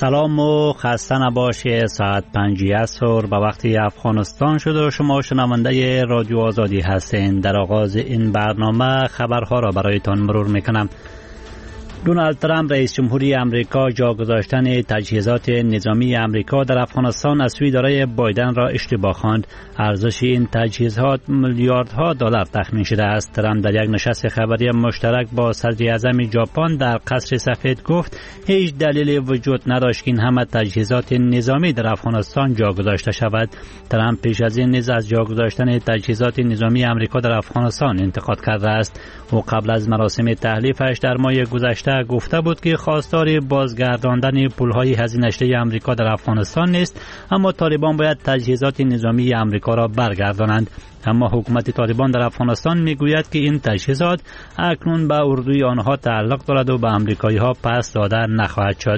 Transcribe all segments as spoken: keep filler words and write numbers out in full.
سلام و خسته نباشی. ساعت پنجی عصر به وقت افغانستان شد و شما شنونده رادیو آزادی هستین. در آغاز این برنامه خبرها را برایتان مرور میکنم. دونالد ترامپ رئیس جمهوری امریکا جا گذاشتن تجهیزات نظامی امریکا در افغانستان از سوی اداره بایدن را اشتباه خواند. ارزش این تجهیزات میلیاردها دلار تخمین شده است. ترامپ در یک نشست خبری مشترک با صدر اعظم ژاپن در قصر سفید گفت هیچ دلیلی وجود نداشت که این همه تجهیزات نظامی در افغانستان جا گذاشته شود. ترامپ پیش از این نیز از جا گذاشتن تجهیزات نظامی امریکا در افغانستان انتقاد کرده است. او قبل از مراسم تحلیفش در ماه گذشته گفته بود که خواستار بازگرداندن پولهای هزینه شده امریکا در افغانستان نیست، اما طالبان باید تجهیزات نظامی امریکا را برگردانند. اما حکومت طالبان در افغانستان میگوید که این تجهیزات اکنون به اردوی آنها تعلق دارد و به امریکایی ها پس داده نخواهد شد.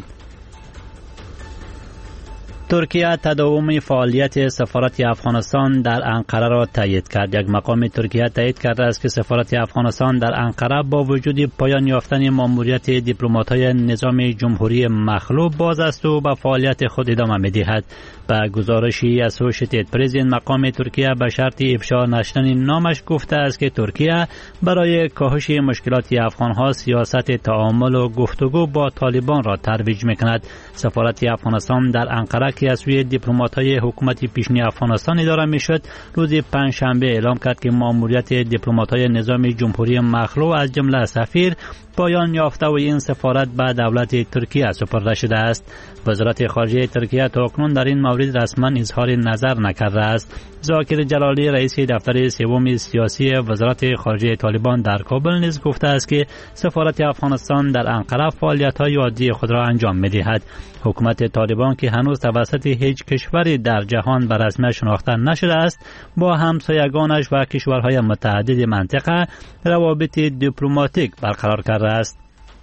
ترکیه تداوم فعالیت سفارت افغانستان در انقره را تایید کرد. یک مقام ترکیه تایید کرده است که سفارت افغانستان در انقره با وجود پایان یافتن ماموریت دیپلمات‌های نظام جمهوری مخلوع باز است و به فعالیت خود ادامه می‌دهد. به گزارشی اسوشیتد پرس مقام ترکیه به شرط افشا نشدن نامش گفته است که ترکیه برای کاهش مشکلات افغان‌ها سیاست تعامل و گفتگو با طالبان را ترویج می‌کند. سفارت افغانستان در انقره که از سوی دیپلمات‌های حکومت پیشین افغانستان اداره می‌شد، روز پنجشنبه اعلام کرد که ماموریت دیپلمات‌های نظام جمهوری مخلوع از جمله سفیر پایان یافته و این سفارت به دولت ترکیه سپرده شده است. وزارت خارجه ترکیه تاکنون در این مورد رسما اظهار نظر نکرده است. ذاکر جلالی رئیس دفتر سوم سیاسی وزارت خارجه طالبان در کابل نیز گفته است که سفارت افغانستان در انقره فعالیت‌های عادی خود را انجام می‌دهد. حکومت طالبان که هنوز توسط هیچ کشوری در جهان به رسمیت شناخته نشده است، با همسایگانش و کشورهای متعدد منطقه روابط دیپلماتیک برقرار کرده است.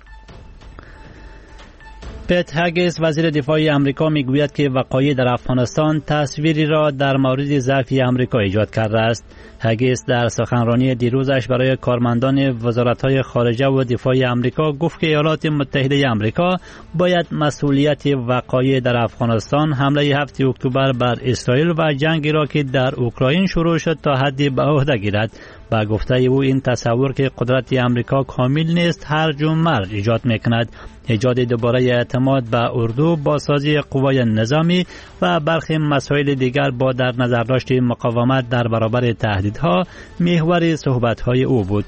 پت هگیس وزیر دفاع آمریکا میگوید که وقایع در افغانستان تصویری را در مورد ضعف آمریکا ایجاد کرده است. هگیس در سخنرانی دیروزش برای کارمندان وزارت‌های خارجه و دفاع آمریکا گفت که ایالات متحده آمریکا باید مسئولیت وقایع در افغانستان، حمله هفتم اکتبر بر اسرائیل و جنگی را که در اوکراین شروع شد تا حدی به عهده گیرد. با گفته او این تصور که قدرت آمریکا کامل نیست هرج و مرج ایجاد میکند. ایجاد دوباره اعتماد به اردو، بازسازی قوای نظامی و برخی مسائل دیگر با در نظر داشت مقاومت در برابر تهدیدها محور صحبت‌های او بود.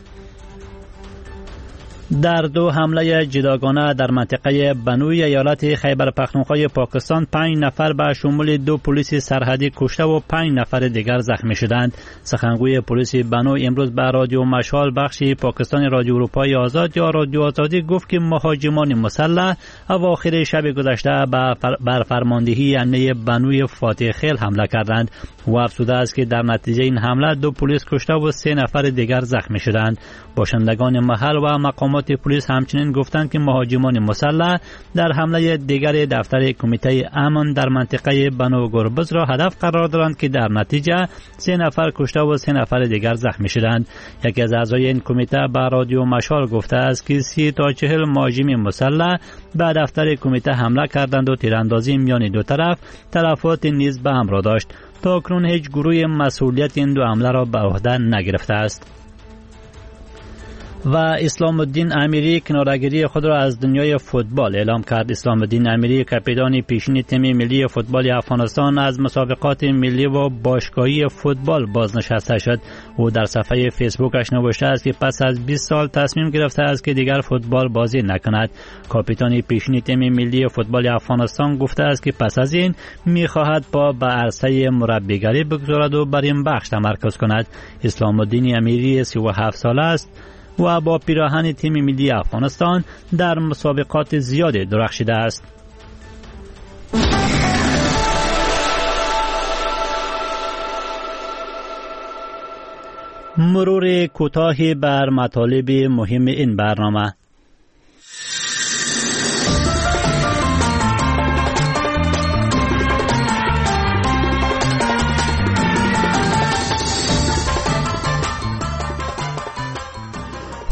در دو حمله جداگانه در منطقه بنوی ایالت خیبر پختونخوا پاکستان پنج نفر به شمول دو پلیس سرحدی کشته و پنج نفر دیگر زخمی شدند. سخنگوی پلیس بنو امروز به رادیو مشال بخش پاکستان رادیو اروپای آزاد یا رادیو آزادی گفت که مهاجمان مسلح اواخر شب گذشته بر فرماندهی امنیه بنوی فاتح خیل حمله کردند. او افزوده است که در نتیجه این حمله دو پلیس کشته و سه نفر دیگر زخمی شدند. باشندگان محل و مقامات پلیس همچنین گفتند که مهاجمان مسلح در حمله دیگر دفتر کمیته امن در منطقه بنو گربز را هدف قرار دادند که در نتیجه سه نفر کشته و سه نفر دیگر زخمی شدند. یکی از اعضای این کمیته به رادیو مشال گفته است که سی تا چهل مهاجم مسلح به دفتر کمیته حمله کردند و تیراندازی میان دو طرف تلفات نیز به همراه داشت. تا اکنون هیچ گروه مسئولیت این دو حمله را به عهده نگرفته است. و اسلام الدین امیری کناره‌گیری خود را از دنیای فوتبال اعلام کرد. اسلام الدین امیری کاپیتان پیشین تیم ملی فوتبال افغانستان از مسابقات ملی و باشگاهی فوتبال بازنشسته شد. او در صفحه فیسبوکش نوشته است که پس از بیست سال تصمیم گرفته است که دیگر فوتبال بازی نکند. کاپیتان پیشین تیم ملی فوتبال افغانستان گفته است که پس از این می‌خواهد پا به عرصه مربیگری بگذارد و بر این بخش تمرکز کند. اسلام الدین امیری سی و هفت ساله است و با پیراهن تیم ملی افغانستان در مسابقات زیادی درخشیده است. مرور کوتاهی بر مطالب مهم این برنامه.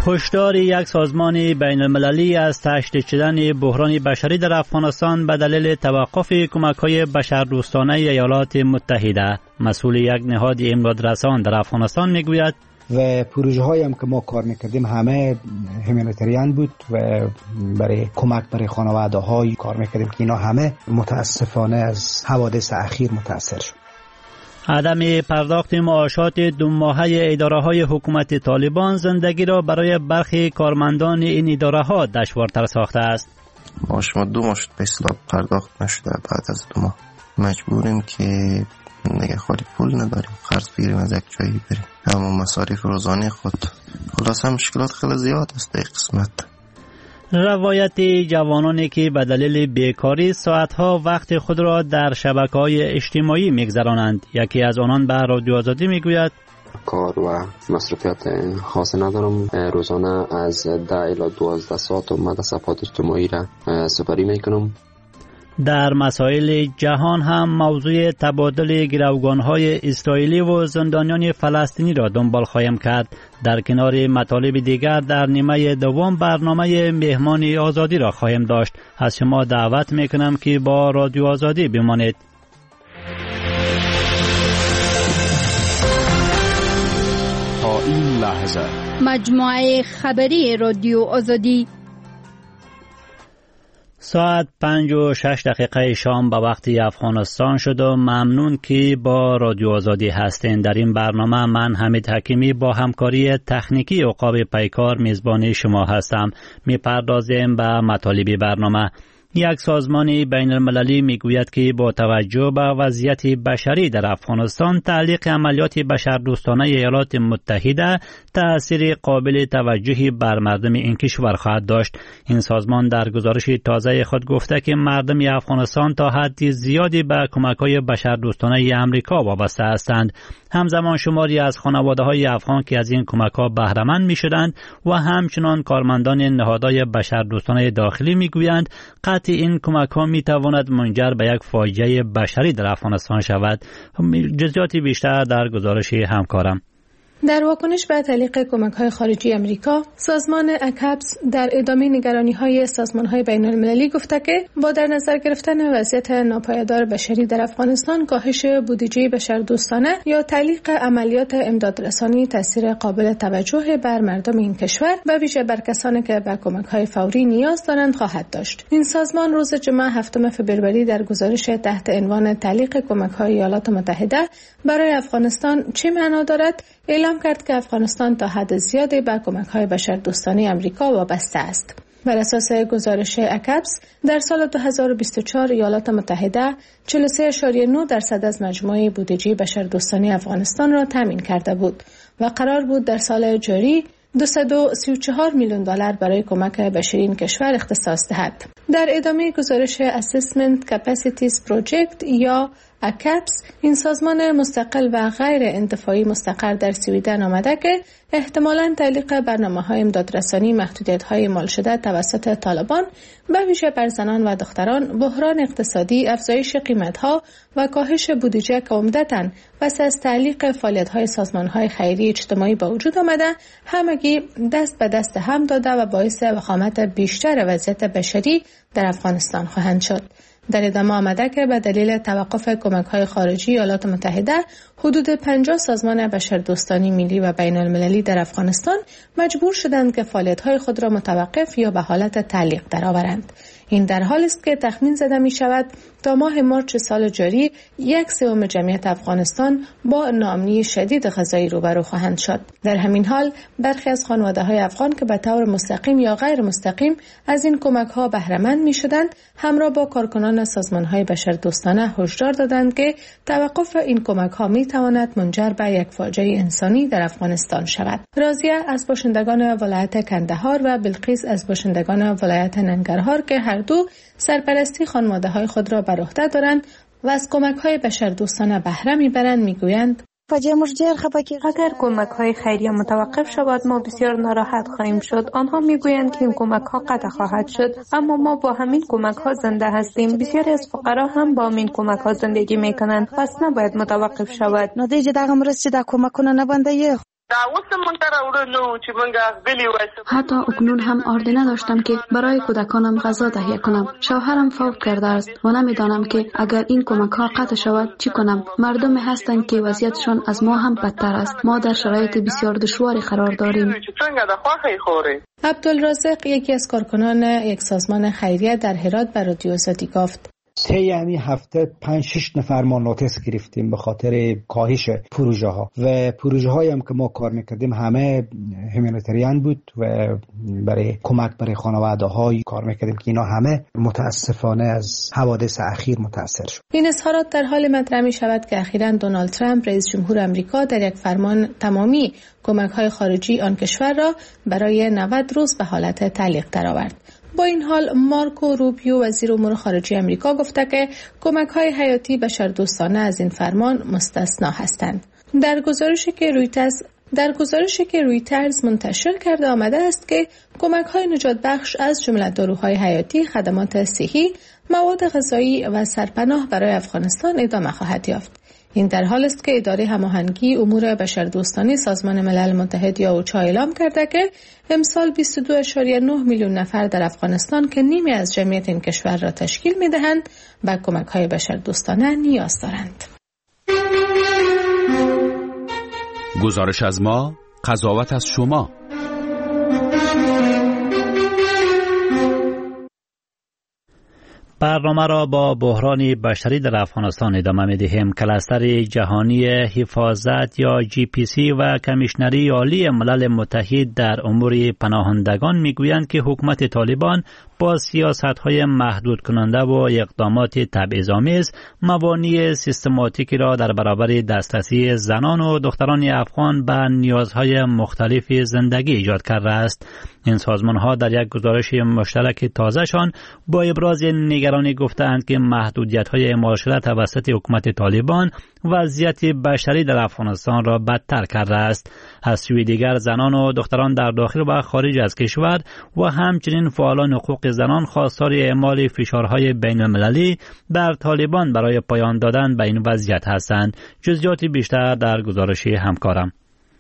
هشدار یک سازمان بین المللی از تشدید شدن بحران بشری در افغانستان به دلیل توقف کمک‌های بشردوستانه ایالات متحده. مسئول یک نهاد امدادرسان در افغانستان میگوید و پروژه هایی هم که ما کار میکردیم همه هیومانیتریان بود و برای کمک برای خانواده های کار میکردیم که اینا همه متاسفانه از حوادث اخیر متاثر شد. عدم پرداخت معاشات دو ماهه اداره‌های حکومت طالبان زندگی را برای برخی کارمندان این اداره‌ها دشوارتر ساخته است. معاش ما دو ماه شد به اصطلاح پرداخت نشده. بعد از دو ماه مجبوریم که دیگه خالی پول نداریم، قرض بگیریم از یک جایی بریم، اما مصارف روزانه خود. خلاصه مشکلات خیلی زیاد است در قسمت. روایت جوانانی که به دلیل بیکاری ساعتها وقت خود را در شبکه‌های اجتماعی می‌گذرانند. یکی از آنان به رادیو آزادی میگوید کار و مصرفیات خاص ندارم، روزانه از ده الی دوازده ساعت اومده صفحات اجتماعی را سپری میکنم. در مسائل جهان هم موضوع تبادل گروگان‌های اسرائیلی و زندانیان فلسطینی را دنبال خواهیم کرد. در کنار مطالب دیگر در نیمه دوم برنامه مهمان آزادی را خواهیم داشت. از شما دعوت میکنم که با رادیو آزادی بمانید. تا این لحظه مجموعه خبری رادیو آزادی ساعت پنج و شش دقیقه شام به وقت افغانستان شد و ممنون که با رادیو آزادی هستین. در این برنامه من حمید حکیمی با همکاری تکنیکی عقاب پیکار میزبان شما هستم. میپردازیم به مطالب برنامه. یک سازمان بین المللی میگوید که با توجه به وضعیت بشری در افغانستان تعلیق عملیات بشردوستانه ایالات متحده تأثیر قابل توجهی بر مردم این کشور خواهد داشت. این سازمان در گزارش تازه خود گفته که مردم افغانستان تا حد زیادی به کمک‌های بشردوستانه امریکا وابسته هستند. همزمان شماری از خانواده‌های افغان که از این کمک‌ها بهره مند می‌شدند و همچنان کارمندان نهادهای بشردوستانه داخلی میگویند قطع این کمک‌ها می‌تواند منجر به یک فاجعه بشری در افغانستان شود. جزئیاتی بیشتر در گزارش همکارم. در واکنش به تعلیق کمک‌های خارجی امریکا، سازمان اکابس در ادامه نگرانی‌های سازمان‌های بین‌المللی گفته که با در نظر گرفتن وضعیت ناپایدار بشری در افغانستان، کاهش بودجه بشردوستانه یا تعلیق عملیات امدادرسانی تاثیر قابل توجه بر مردم این کشور و ویژه بر کسانی که به کمک‌های فوری نیاز دارند خواهد داشت. این سازمان روز جمعه هفتم فوریه در گزارش تحت عنوان تعلیق کمک‌های ایالات متحده برای افغانستان چه معنا دارد اعلام کرد که افغانستان تا حد زیادی به کمک‌های بشردوستانه امریکا وابسته است. بر اساس گزارش اکابس در سال دو هزار و بیست و چهار ایالات متحده چهل و سه ممیز نه درصد از مجموعه بودجه بشردوستانه افغانستان را تامین کرده بود و قرار بود در سال جاری دویست و سی و چهار میلیون دلار برای کمک بشری این کشور اختصاص دهد. در ادامه گزارش Assessment Capacities Project یا اکابس، این سازمان مستقل و غیر انتفاعی مستقر در سویدن آمده که احتمالاً تعلیق برنامه‌های امدادرسانی محدودیت‌های اعمال شده توسط طالبان به ویژه بر زنان و دختران، بحران اقتصادی، افزایش قیمت‌ها و کاهش بودجه که عمدتاً پس از تعلیق فعالیت‌های سازمان‌های خیری اجتماعی به وجود آمده، همگی دست به دست هم داده و باعث وخامت بیشتر وضعیت بشری در افغانستان خواهند شد. در ادامه آمده که به دلیل توقف کمک‌های خارجی ایالات متحده حدود پنجاه سازمان بشردوستانی ملی و بین‌المللی در افغانستان مجبور شدند که فعالیت‌های خود را متوقف یا به حالت تعلیق درآورند. این در حالی است که تخمین زده می شود تا ماه مارچ سال جاری یک سوم جمعیت افغانستان با ناامنی شدید غذایی روبرو خواهند شد. در همین حال برخی از خانواده‌های افغان که به طور مستقیم یا غیر مستقیم از این کمک‌ها بهره مند می‌شدند، همراه با کارکنان سازمان‌های بشردوستانه هشدار دادند که توقف این کمک‌ها می‌تواند منجر به یک فاجعه انسانی در افغانستان شود. راضیه از باشندگان ولایت کندهار و بلقیس از باشندگان ولایت ننگرهار که هر دو سرپرستی خانواده‌های خود را بر عهده دارند و از کمک‌های بشردوستانه بهره می‌برند می‌گویند اگر کمک‌های خیریه متوقف شود ما بسیار ناراحت خواهیم شد. آنها میگویند که این کمک‌ها قطع خواهد شد، اما ما با همین کمک‌ها زنده هستیم. بسیاری از فقرا هم با همین کمک‌ها زندگی می‌کنند، پس نباید متوقف شود. حتی اکنون هم آرده نداشتم که برای کودکانم غذا تهیه کنم. شوهرم فوت کرده است و نمیدانم که اگر این کمک ها قطع شود چی کنم. مردمی هستند که وضعیتشان از ما هم بدتر است. ما در شرایط بسیار دشواری قرار داریم. عبدالرازق یکی از کارکنان یک سازمان خیریه در هرات به رادیو آزادی گفت: طی همین هفته پنج شش نفر ما نوتیس گرفتیم به خاطر کاهش پروژه ها و پروژه هایی هم که ما کار میکردیم همه هومانیتریان بود و برای کمک برای خانواده های کار میکردیم که اینا همه متاسفانه از حوادث اخیر متاثر شد. این اظهارات در حال مطرح می شود که اخیراً دونالد ترامپ رئیس جمهور آمریکا در یک فرمان تمامی کمک های خارجی آن کشور را برای نود روز به حالت تعلیق درآورد. با این حال مارکو روبیو وزیر امور خارجه آمریکا گفته که کمک‌های حیاتی بشردوستانه از این فرمان مستثنا هستند. در گزارشی که رویترز در گزارشی که رویترز منتشر کرده آمده است که کمک‌های نجات بخش از جمله داروهای حیاتی، خدمات صحی، مواد غذایی و سرپناه برای افغانستان ادامه خواهد یافت. این در حال است که اداره هماهنگی امور بشردوستانه سازمان ملل متحد یا اوچا اعلام کرده که امسال بیست و دو ممیز نه میلیون نفر در افغانستان که نیمی از جمعیت این کشور را تشکیل می‌دهند به کمک‌های بشردوستانه نیاز دارند. گزارش از ما، قضاوت از شما. برنامه را با بحران بشری در افغانستان ادامه می‌دهیم. کلستر جهانی حفاظت یا جی پی سی و کمیشنری عالی ملل متحد در امور پناهندگان میگویند که حکومت طالبان با سیاست‌های محدود کننده و اقدامات تبعیض‌آمیز موانع سیستماتیکی را در برابر دسترسی زنان و دختران افغان به نیازهای مختلف زندگی ایجاد کرده است. این سازمان‌ها در یک گزارش مشترک تازه‌شان با ابراز نگرانی گفتند که محدودیت‌های اعمال شده توسط حکومت طالبان وضعیت بشری در افغانستان را بدتر کرده است. از سوی دیگر زنان و دختران در داخل و خارج از کشور و همچنین فعالان حقوق زنان خواستار اعمال فشارهای بین المللی بر طالبان برای پایان دادن به این وضعیت هستند. جزئیات بیشتر در گزارش همکارم.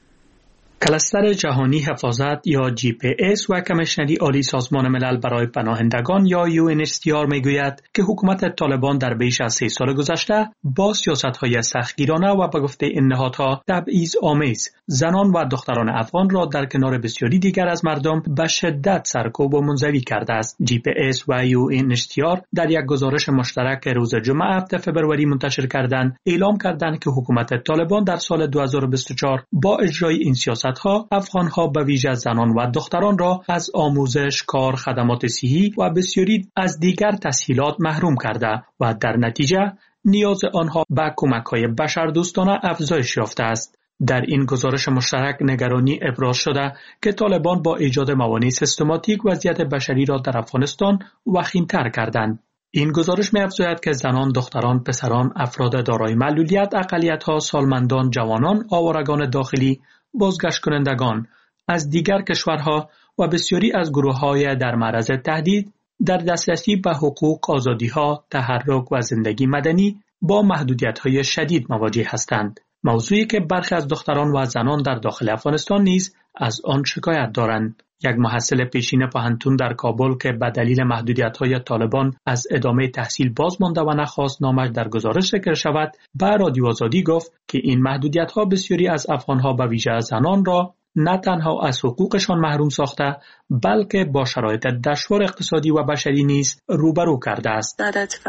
کلستر جهانی حفاظت یا جی پی اس و کمیشنری عالی سازمان ملل برای پناهندگان یا یو ان اچ سی آر میگوید که حکومت طالبان در بیش از سه سال گذشته با سیاست‌های سختگیرانه و به گفته این نهادها تبعیض آمیز زنان و دختران افغان را در کنار بسیاری دیگر از مردم به شدت سرکوب و منزوی کرده است. جی پی اس و یو ان اچ سی آر در یک گزارش مشترک روز جمعه هفتم فوریه منتشر کردند اعلام کردند که حکومت طالبان در سال دو هزار و بیست و چهار با اجرای این سیاست ها افغان‌ها به ویژه زنان و دختران را از آموزش، کار، خدمات صحی و بسیاری از دیگر تسهیلات محروم کرده و در نتیجه نیاز آنها به کمک‌های بشردوستانه افزایش یافته است. در این گزارش مشترک نگرانی ابراز شده که طالبان با ایجاد موانع سیستماتیک وضعیت بشری را در افغانستان وخیم‌تر کردند. این گزارش می‌افزاید که زنان، دختران، پسران، افراد دارای معلولیت، اقلیت‌ها، سالمندان، جوانان، آوارگان داخلی، بازگشت کنندگان از دیگر کشورها و بسیاری از گروه‌های در معرض تهدید در دسترسی به حقوق، آزادی‌ها، تحرک و زندگی مدنی با محدودیت‌های شدید مواجه هستند. موضوعی که برخی از دختران و زنان در داخل افغانستان نیز از آن شکایت دارند. یک محصل پیشین پوهنتون در کابل که به دلیل محدودیت‌های طالبان از ادامه تحصیل باز مانده و نخواست نامش در گزارش ذکر شود، به رادیو آزادی گفت که این محدودیت‌ها بسیاری از افغان‌ها به ویژه زنان را نه تنها از حقوقشان محروم ساخته بلکه با شرایط دشوار اقتصادی و بشری نیز روبرو کرده است.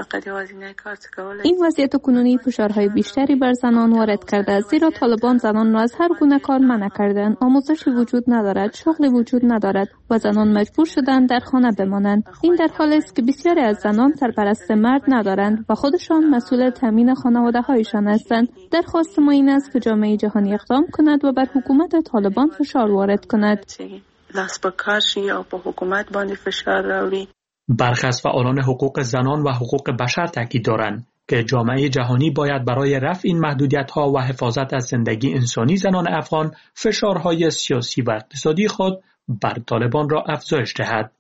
این وضعیت کنونی فشارهای بیشتری بر زنان وارد کرده است زیرا طالبان زنان را از هر گونه کار منع کردند. آموزشی وجود ندارد، شغلی وجود ندارد و زنان مجبور شدند در خانه بمانند. این در حالی است که بسیاری از زنان سرپرست مرد ندارند و خودشان مسئول تامین خانواده‌هایشان هستند. درخواست ما این است که جامعه جهانی اقدام کند و بر حکومت طالبان فشار وارد کند. لاس به کار شي او په حکومت باندې فشار راوړي. برخی از فعالان حقوق زنان و حقوق بشر تاکید دارند که جامعه جهانی باید برای رفع این محدودیت‌ها و حفاظت از زندگی انسانی زنان افغان فشارهای سیاسی و اقتصادی خود بر طالبان را افزایش دهد.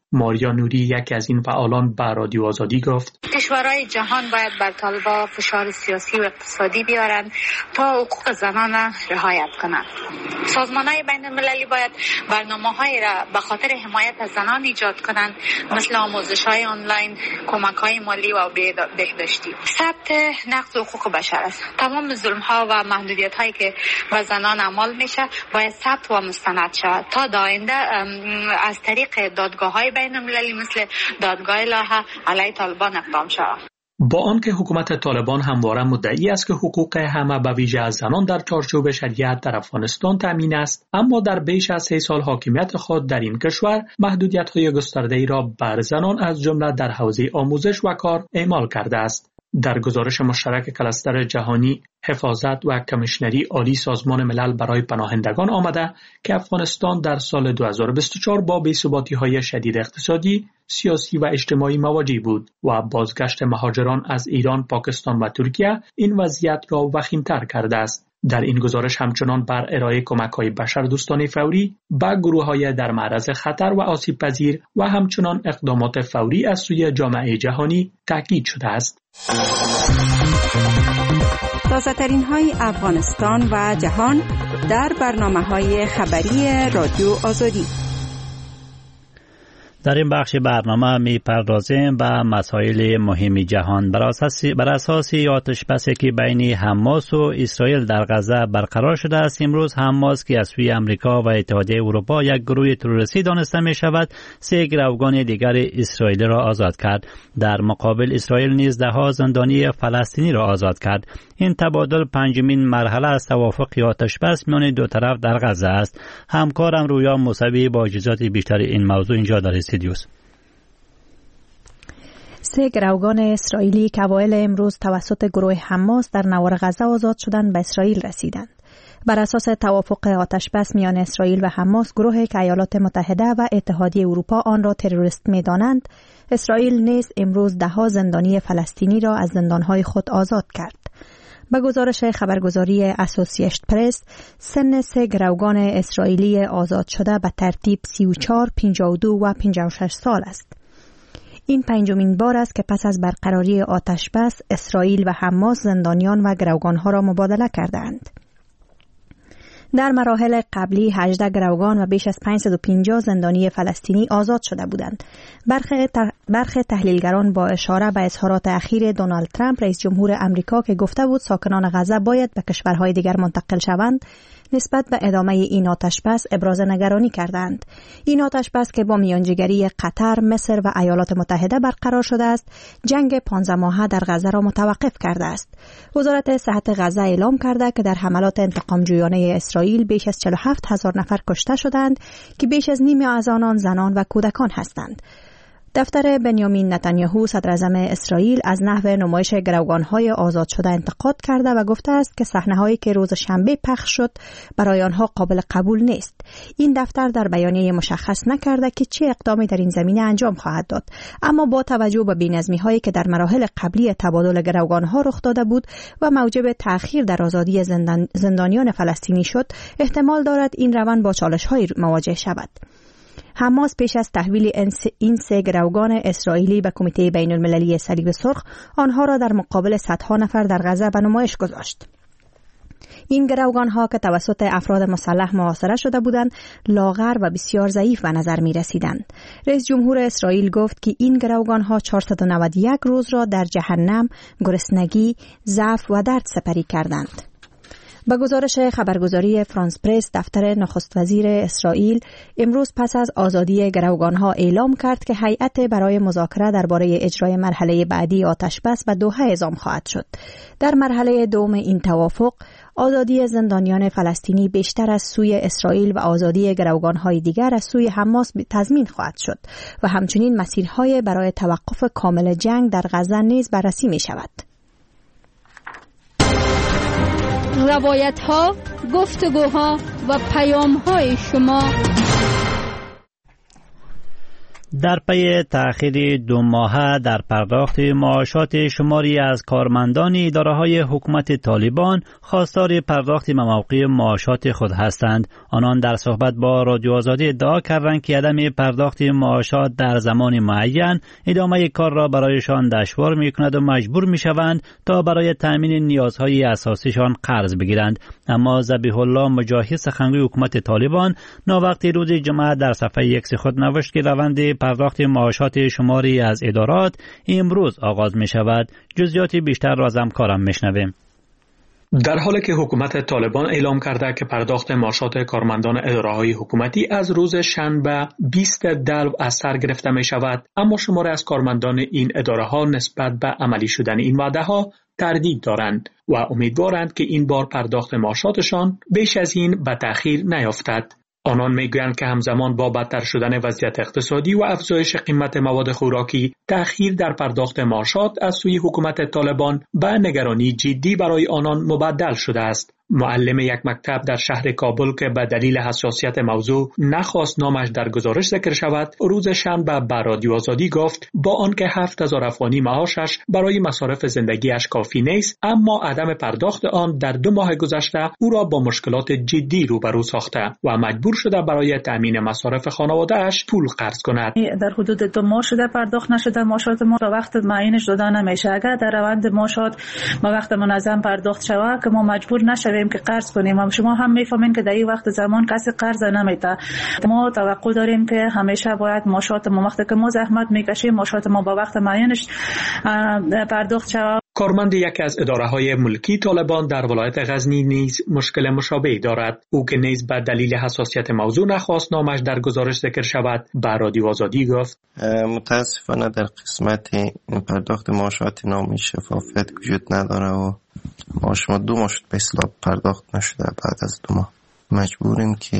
ماریا نوری یکی از این فعالان به رادیو آزادی گفت کشورهای جهان باید بر طالبان فشار سیاسی و اقتصادی بیارند تا حقوق زنان رعایت کنند. سازمان‌های بین‌المللی باید برنامه‌هایی را به خاطر حمایت از زنان ایجاد کنند، مثل آموزش‌های آنلاین، کمک‌های مالی و بهداشتی. ثبت نقض حقوق بشر است. تمام ظلم‌ها و محدودیت‌هایی که به زنان اعمال میشه باید ثبت و مستند شود تا آینده از طریق دادگاه‌های بین‌المللی مثل دادگاه لاهه علیه طالبان اقدام شود. با آنکه حکومت طالبان همواره مدعی است که حقوق همه به ویژه از زنان در چارچوب شریعت در افغانستان تامین است، اما در بیش از سه سال حاکمیت خود در این کشور محدودیت‌های گسترده‌ای را بر زنان از جمله در حوزه آموزش و کار اعمال کرده است. در گزارش مشترک کلستر جهانی حفاظت و کمیشنری عالی سازمان ملل برای پناهندگان آمده که افغانستان در سال دو هزار و بیست و چهار با بی‌ثباتی‌های شدید اقتصادی، سیاسی و اجتماعی مواجه بود و بازگشت مهاجران از ایران، پاکستان و ترکیه این وضعیت را وخیم‌تر کرده است. در این گزارش همچنان بر ارائه کمک‌های بشردوستانه فوری به گروه‌های در معرض خطر و آسیب‌پذیر و همچنان اقدامات فوری از سوی جامعه جهانی تاکید شده است. تازه‌ترین های افغانستان و جهان در برنامه‌های خبری رادیو آزادی. در این بخش برنامه می پردازیم به مسائل مهم جهان. بر اساس بر اساس آتش بسی که بین حماس و اسرائیل در غزه برقرار شده است، امروز حماس که از سوی امریکا و اتحادیه اروپا یک گروه تروریستی دانسته می شود، سه گروگان دیگر اسرائیلی را آزاد کرد. در مقابل اسرائیل نیز ده ها زندانی فلسطینی را آزاد کرد. این تبادل پنجمین مرحله از توافق آتش بس میان دو طرف در غزه است. همکارم رویا موسوی با جزئیات بیشتر این موضوع اینجا در استودیوست. سه گروگان اسرائیلی که اوایل امروز توسط گروه حماس در نوار غزه آزاد شدند به اسرائیل رسیدند. بر اساس توافق آتش بس میان اسرائیل و حماس، گروهی که ایالات متحده و اتحادیه اروپا آن را تروریست می‌دانند، اسرائیل نیز امروز ده ها زندانی فلسطینی را از زندانهای خود آزاد کرد. به گزارش خبرگزاری اسوسییشن پرس، سن سه گروگان اسرائیلی آزاد شده به ترتیب سی و چهار، پنجاه و دو و پنجاه و شش سال است. این پنجمین بار است که پس از برقراری آتش بس، اسرائیل و حماس زندانیان و گروگانها را مبادله کردند. در مراحل قبلی هجده گروگان و بیش از پانصد و پنجاه زندانی فلسطینی آزاد شده بودند. برخی برخی تحلیلگران با اشاره به اظهارات اخیر دونالد ترامپ رئیس جمهور امریکا که گفته بود ساکنان غزه باید به کشورهای دیگر منتقل شوند، نسبت به ادامه این آتش بس ابراز نگرانی کردند. این آتش بس که با میانجیگری قطر، مصر و ایالات متحده برقرار شده است، جنگ پانزده ماهه در غزه را متوقف کرده است. وزارت صحت غزه اعلام کرده که در حملات انتقامجویانه اسرائیل بیش از چهل و هفت هزار نفر کشته شدند که بیش از نیم از آنان زنان و کودکان هستند. دفتر بنیامین نتانیاهو صدراعظم اسرائیل از نحو نمایش گروگان‌های آزاد شده انتقاد کرده و گفته است که صحنه‌هایی که روز شنبه پخش شد برای آنها قابل قبول نیست. این دفتر در بیانیه مشخص نکرده که چه اقدامی در این زمینه انجام خواهد داد، اما با توجه به بی‌نظمی‌هایی که در مراحل قبلی تبادل گروگان‌ها رخ داده بود و موجب تأخیر در آزادی زندان زندانیان فلسطینی شد، احتمال دارد این روند با چالش‌هایی مواجه شود. حماس پیش از تحویل این سه گروگان اسرائیلی به کمیته بین المللی صلیب سرخ آنها را در مقابل صدها نفر در غزه به نمایش گذاشت. این گروگان ها که توسط افراد مسلح محاصره شده بودند، لاغر و بسیار ضعیف به نظر می رسیدند. رئیس جمهور اسرائیل گفت که این گروگان ها چهارصد و نود و یک روز را در جهنم، گرسنگی، ضعف و درد سپری کردند. با گزارش خبرگزاری فرانس پرس، دفتر نخست وزیر اسرائیل امروز پس از آزادی گروگانها اعلام کرد که هیئت برای مذاکره درباره اجرای مرحله بعدی آتش بس به دوحه اعزام خواهد شد. در مرحله دوم این توافق، آزادی زندانیان فلسطینی بیشتر از سوی اسرائیل و آزادی گروگانهای دیگر از سوی حماس تضمین خواهد شد و همچنین مسیرهای برای توقف کامل جنگ در غزه نیز بررسی می شود. روایت ها، گفتگوها و پیام های شما. در پی تأخیر دو ماهه در پرداخت معاشات شماری از کارمندان اداره‌های حکومت طالبان خواستار پرداخت مواقع معاشات خود هستند. آنان در صحبت با رادیو آزادی ادعا کردند که عدم پرداخت معاشات در زمان معین ادامه کار را برایشان دشوار می‌کند و مجبور می‌شوند تا برای تأمین نیازهای اساسیشان قرض بگیرند. اما ذبیح الله مجاهد سخنگوی حکومت طالبان ناوقتی روز جمعه در صفحه ایکس خود نوشت که روند پرداخت معاشات شماری از ادارات امروز آغاز می شود. جزئیات بیشتر را از همکارم میشنویم. در حالی که حکومت طالبان اعلام کرده که پرداخت معاشات کارمندان اداره‌های حکومتی از روز شنبه بیست دلو از سر گرفته می شود، اما شماری از کارمندان این اداره‌ها نسبت به عملی شدن این وعده‌ها تردید دارند و امیدوارند که این بار پرداخت معاشاتشان بیش از این به تأخیر نیفتد. آنان میگویند که همزمان با بدتر شدن وضعیت اقتصادی و افزایش قیمت مواد خوراکی، تأخیر در پرداخت معاشات از سوی حکومت طالبان به نگرانی جدی برای آنان مبدل شده است. معلم یک مکتب در شهر کابل که به دلیل حساسیت موضوع نخواست نامش در گزارش ذکر شود، روز شنبه به رادیو آزادی گفت با آنکه هفت هزار افغانی معاشش برای مصارف زندگیش کافی نیست، اما عدم پرداخت آن در دو ماه گذشته او را با مشکلات جدی روبرو ساخته و مجبور شده برای تأمین مصارف خانواده‌اش پول قرض کند. در حدود دو ماه شده پرداخت نشده معاشات ما را وقت معینش داده نمیشه. اگر در روند معاشات ما وقت منظم پرداخت شود که ما مجبور نشویم که قرض کنیم، هم شما هم میفهمین که در این وقت زمان کسی قرض نمیده. ما توقع داریم که همیشه باید معاشات ما وقتی که ما زحمت میکشیم معاشات ما با وقت معینش پرداخت شود. کارمند یکی از اداره‌های ملکی طالبان در ولایت غزنی نیز مشکل مشابهی دارد. او که نیز به دلیل حساسیت موضوع نخواست نامش در گزارش ذکر شود، به رادیو آزادی گفت متاسفانه در قسمت پرداخت معاشات نامی شفافیت وجود نداره و معاش ما دو ماه شد به اصطلاح پرداخت نشده. بعد از دو ماه مجبوریم که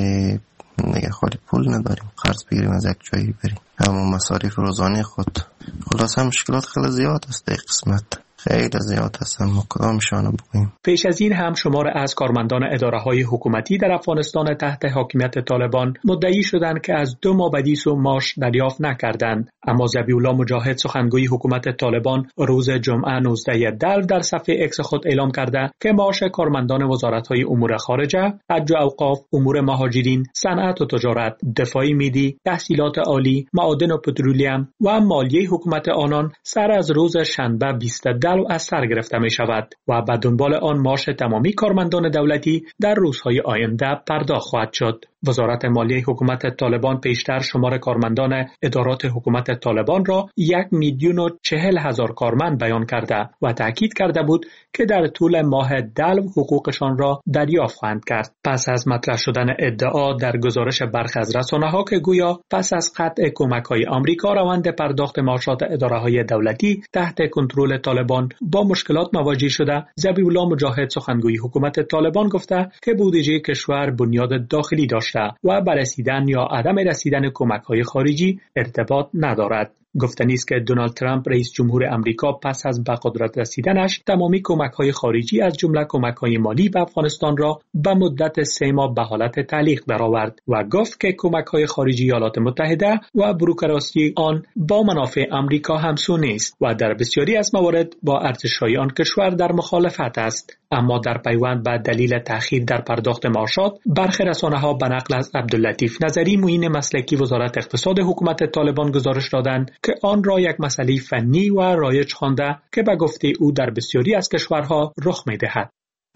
دیگه خالی پول نداریم، قرض بگیریم از یک جایی بریم، همون مصارف روزانه خود. خلاصه مشکلات خیلی زیاد است در قسمت، خیلی زیاد هستن، ما کدامشان بگوییم. پیش از این هم شمار از کارمندان اداره‌های حکومتی در افغانستان تحت حاکمیت طالبان مدعی شدند که از دو ماه بدیس و معاش دریافت نکردند، اما ذبیح الله مجاهد سخنگوی حکومت طالبان روز جمعه نوزده دلو در صفحه اکس خود اعلام کرده که معاش کارمندان وزارت‌های امور خارجه، حج و اوقاف، امور مهاجرین، صنعت و تجارت، دفاع ملی، تحصیلات عالی، معادن و پترولیم و مالیه حکومت آنان سر از روز شنبه بیست دلو از سر گرفته می شود و به دنبال آن معاش تمامی کارمندان دولتی در روزهای آینده پرداخت خواهد شد. وزارت مالیه حکومت طالبان پیشتر شمار کارمندان ادارات حکومت طالبان را یک میلیون و چهل هزار کارمند بیان کرده و تاکید کرده بود که در طول ماه دلو حقوقشان را دریافت خواهند کرد. پس از مطرح شدن ادعا در گزارش برخی از رسانه‌ها که گویا پس از قطع کمک‌های آمریکا روند پرداخت معاشات اداره‌های دولتی تحت کنترل طالبان با مشکلات مواجه شده، ذبیح الله مجاهد سخنگوی حکومت طالبان گفته که بودجه کشور بنیاد داخلی داشته و به رسیدن یا عدم رسیدن کمک‌های خارجی ارتباط ندارد. گفتنی است که دونالد ترامپ رئیس جمهور امریکا پس از به قدرت رسیدنش تمامی کمک‌های خارجی از جمله کمک‌های مالی به افغانستان را به مدت سه ماه به حالت تعلیق درآورد و گفت که کمک‌های خارجی ایالات متحده و بروکراسی آن با منافع امریکا همسو نیست و در بسیاری از موارد با ارزش‌های آن کشور در مخالفت است. اما در پیوند به دلیل تأخیر در پرداخت معاشات، برخی رسانه‌ها به نقل از عبداللطیف نظری معین مسلکی وزارت اقتصاد حکومت طالبان گزارش دادند که آن را یک مسئله فنی و رایج خوانده که به گفته او در بسیاری از کشورها رخ می‌دهد.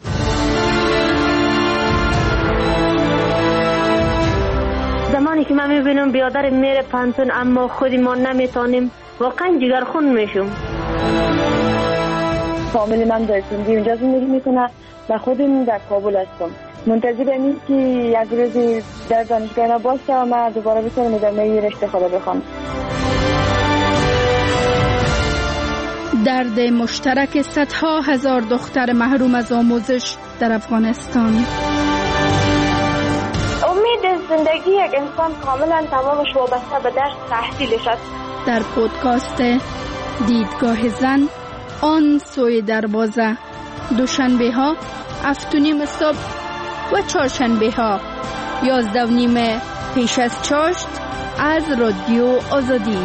زمانی که من می‌بینم برادر میره پانتون اما خودی ما نمیتونیم، واقعا جگرخون میشم. فامیل من در سندی اونجا زندگی میکنه و خودم در کابل هستم. منتظرم این که یک روزی در دانشگاه باشه و من دوباره بتونم ادامه رشته خود بخوام. درد مشترک صدها هزار دختر محروم از آموزش در افغانستان. امید زندگی یک انسان کاملا تمامش وابسته به درس تحصیلش است. در پودکاست دیدگاه زن آن سوی دروازه، دوشنبه ها هفت و نیم صبح و چهارشنبه ها یازده و نیم پیش از چاشت از رادیو آزادی.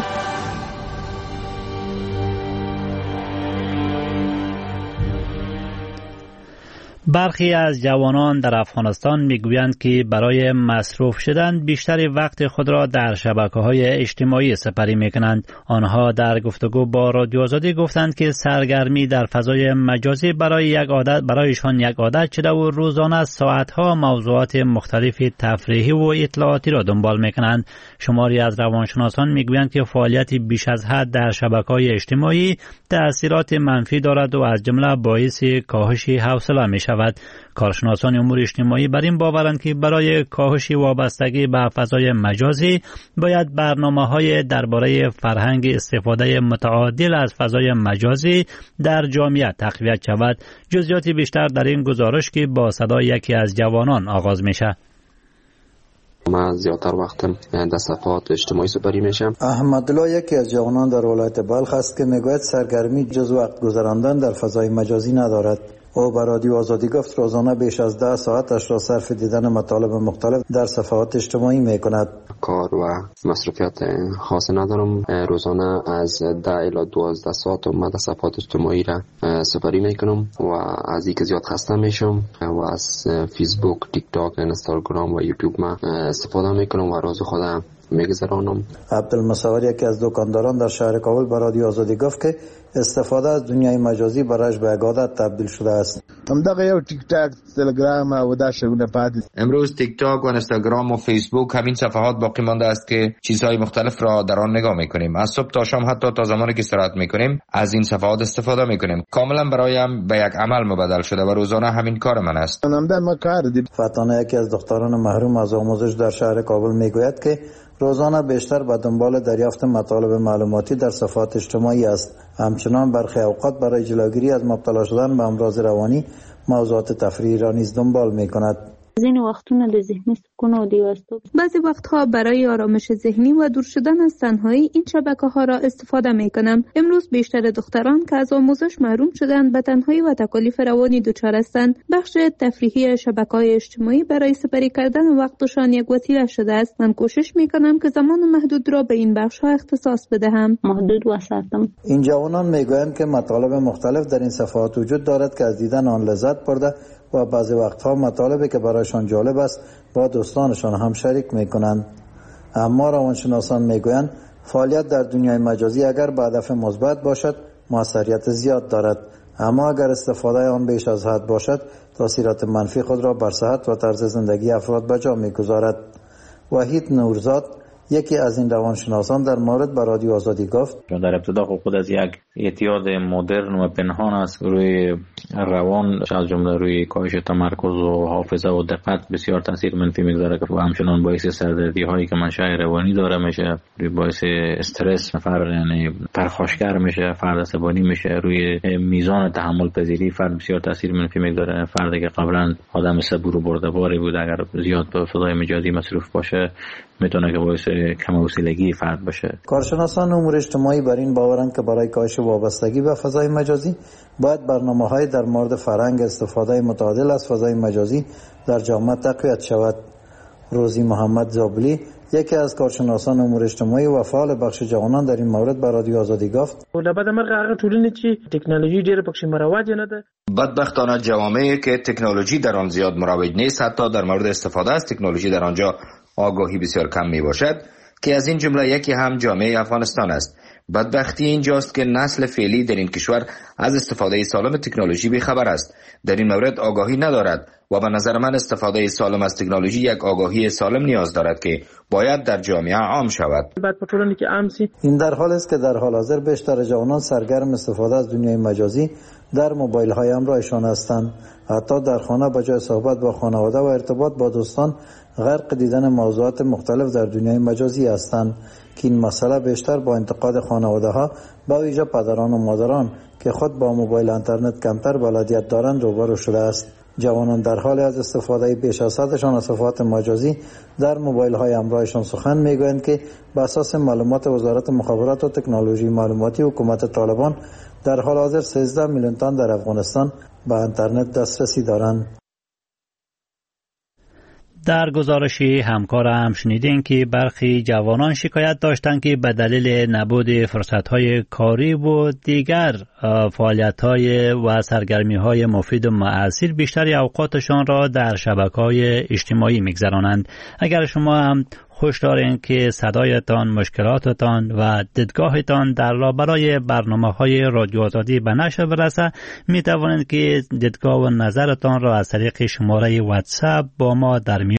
برخی از جوانان در افغانستان میگویند که برای مصروف شدن بیشتر وقت خود را در شبکه‌های اجتماعی سپری میکنند. آنها در گفتگو با رادیو آزادی گفتند که سرگرمی در فضای مجازی برای یک عادت برایشان یک عادت شده و روزانه ساعتها موضوعات مختلف تفریحی و اطلاعاتی را دنبال میکنند. شماری از روانشناسان میگویند که فعالیت بیش از حد در شبکه‌های اجتماعی تأثیرات منفی دارد و از جمله باعث کاهش حوصله میشود. کارشناسان امور اجتماعی بر این باورند که برای کاهش وابستگی به فضای مجازی باید برنامه‌های درباره فرهنگ استفاده متعادل از فضای مجازی در جامعه تقویت شود. جزئیات بیشتر در این گزارش که با صدای یکی از جوانان آغاز میشه. من زیادتر وقت در صفحات اجتماعی سپری میشم. احمدالله یکی از جوانان در ولایت بلخ است که میگوید سرگرمی جز وقت گذراندن در فضای مجازی ندارد. او به رادیو آزادی گفت روزانه بیش از ده ساعتش را صرف دیدن مطالب مختلف در صفحات اجتماعی می کند. کار و مصروفیت خاصی ندارم. روزانه از ده الی دوازده ساعت من در صفحات اجتماعی را سپری می کنم و از اینکه زیاد خسته میشم و از فیسبوک، تیک تاک، اینستاگرام و یوتیوب ما استفاده می کنم و روز خودم میگذرانم. عبدالمصور یکی از دکانداران در شهر کابل به رادیو آزادی گفت که استفاده از دنیای مجازی برایش به یک عادت تبدیل شده است. همدغه یو تیک تاک، تلگرام و داشونه پاتې. امروز تیک تاک و اینستاگرام و فیسبوک همین صفحات باقی مانده است که چیزهای مختلف را در آن نگاه میکنیم. از صبح تا شام حتی تا زمانی که استراحت میکنیم از این صفحات استفاده میکنیم. کاملا برایم به یک عمل مبدل شده و روزانه همین کار من است. فتانه یکی از دختران محروم از آموزش در شهر کابل میگوید که روزانه بیشتر به دنبال دریافت مطالب معلوماتی در صفحات اجتماعی است. همچنان برخی اوقات برای جلوگیری از مبتلا شدن به امراض روانی موضوعات تفریحی را نیز دنبال می کند. این وقتونه د ذهنی سکون و دیوستو بعضی وقتها برای آرامش ذهنی و دور شدن از تنهایی این شبکه‌ها را استفاده می‌کنم. امروز بیشتر دختران که از آموزش محروم شدند به تنهایی و تکالیف روانی دچار هستند. بخش تفریحی شبکه‌های اجتماعی برای سپری کردن وقتشان یک وسیله شده است. من کوشش می‌کنم که زمان محدود را به این بخش‌ها اختصاص بدهم. محدود وساتم. این جوانان می‌گویند که مطالب مختلف در این صفحات وجود دارد که از دیدن آن لذت برده و بعضی وقتها مطالبی که برایشان جالب است با دوستانشان هم شریک میکنند. اما روانشناسان میگویند فعالیت در دنیای مجازی اگر به هدف مثبت باشد موثریت زیاد دارد، اما اگر استفاده آن بیش از حد باشد تاثیرات منفی خود را بر صحت و طرز زندگی افراد به جا میگذارد. وحید نورزاد یکی از این روانشناسان در مورد به رادیو آزادی گفت در ابتدا خود از یک اعتیاد مدرن و پنهان است روی روان، از جمله روی کاهش تمرکز و حافظه و دقت بسیار تاثیر منفی میگذاره که همچنان باعث سردردی هایی که منشأ روانی داره میشه، روی باعث استرس فرد یعنی پرخاشگر میشه، فرد عصبانی میشه، روی میزان تحمل پذیری فرد بسیار تاثیر منفی میگذاره. فردی که قبلا آدم صبور و بردباری بود اگر زیاد به فضای مجازی مصروف باشه میتونه که باعث کم حوصلگی فرد باشه. کارشناسان امور اجتماعی بر این باورند که برای کاهش وابستگی به فضای مجازی باید برنامه‌های در مورد فرهنگ استفاده متعادل از فضای مجازی در جامعه تقویت شود. روزی محمد زابلی یکی از کارشناسان امور اجتماعی و فعال بخش جوانان در این مورد به رادیو آزادی گفت لبد مرغ هغه ټولنې چې تکنولوژي ډېر پکې مروج نه ده. بدبختانه جوامعی که تکنولوژی در آن زیاد مروج نیست حتی در مورد استفاده از تکنولوژی در آنجا آگاهی بسیار کم می باشد که از این جمله یکی هم جامعه افغانستان است. بدبختی اینجاست که نسل فعلی در این کشور از استفاده سالم تکنولوژی بی‌خبر است، در این مورد آگاهی ندارد و به نظر من استفاده سالم از تکنولوژی یک آگاهی سالم نیاز دارد که باید در جامعه عام شود. این در حال است که در حال حاضر بیشتر جوانان سرگرم استفاده از دنیای مجازی در موبایل های همراهشان هستند. حتی در خانه به جای صحبت با خانواده و ارتباط با دوستان غرق دیدن موضوعات مختلف در دنیای مجازی هستند که این مسئله بیشتر با انتقاد خانواده ها با ویژه پدران و مادران که خود با موبایل اینترنت کمتر بلدیت دارند روبرو شده است. جوانان در حال از استفاده بیش از حدشان از صفحات مجازی در موبایل های همراهشان سخن میگویند که بر اساس معلومات وزارت مخابرات و تکنولوژی معلوماتی حکومت طالبان در حال حاضر سیزده میلیون تن در افغانستان به اینترنت دسترسی دارند. در گزارشی همکارم شنیدین که برخی جوانان شکایت داشتند که به دلیل نبود فرصت‌های کاری و دیگر فعالیت‌های و سرگرمی‌های مفید و مؤثر بیشتری اوقاتشان را در شبکه‌های اجتماعی می‌گذرانند. اگر شما هم خوش دارین که صدایتان، مشکلاتتان و دیدگاهتان در رابطه برنامه‌های رادیو آزادی به نشر برسه، می توانید که دیدگاه و نظرتان را از طریق شماره واتساپ با ما در